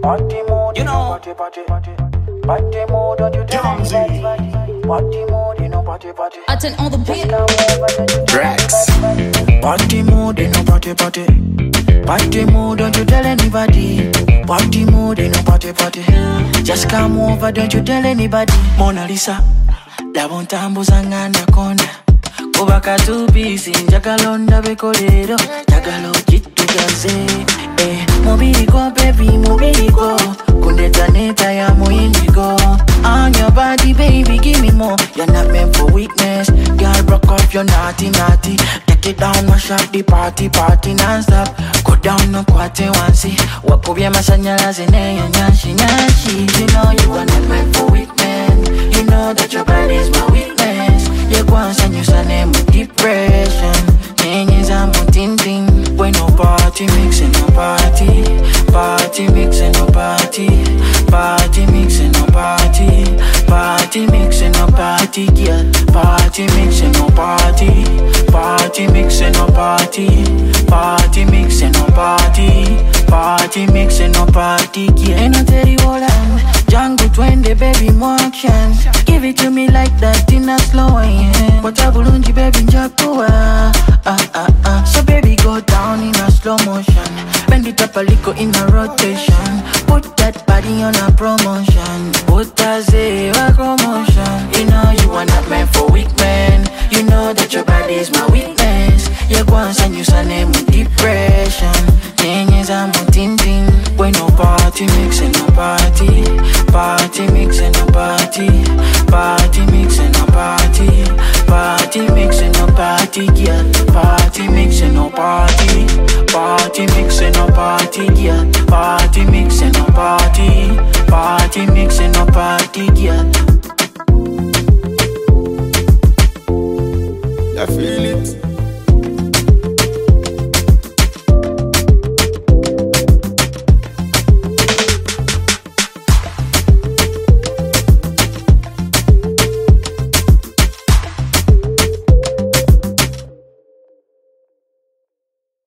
Party mode, you know. party, party, party. Party mode, don't you tell anybody. Party mode, you know, party, party. I turn all the beat. Drax. Party mode, you know, party, party. Party mode, don't you tell anybody. Party mode, you know, party, party. Just come over, don't you tell anybody. Mona Lisa, la bontambo sangana kona. Kubaka two pieces, jagalonda bekolero, jagalo chitu gaze. Mobiko, baby, mobiko. Kundeta neta ya moindigo. On your body, baby, give me more. You're not meant for weakness. Girl, broke off your naughty, naughty. Take it down, mash up the party, party non-stop. Go down, no kwate wansi. Wakubye masanyala zine ya nyashi, nyashi. You know you are not meant for weakness. You know that your body is my weakness. You go and send you some name with depression. Changes I'm tinting. When no party mixing, no party. Party mixing, no party. Party mixing, no party. Party mixing, no party, girl. Party mixing, no party. Party mixing, no party. Party mixing, no party. Party mixing, no party, girl. Ain't no tell you all I'm Django 20, baby, more action. Give it to me like that in a slow hand. What a bulunji, baby, Jakuwa. So baby, go down in a slow motion. Bend it up a little in a rotation. Put that body on a promotion. Put a zero commotion. You know you are not meant for weak men. You know that your body is my weakness. You go and send you some name with depression. Changes I'm tinting. When no party mixing, no party. Party mixing, no party. Party mixing, no party. Party mixing, no party, girl. Party mixing, no party. Party mixing, no party, girl. Party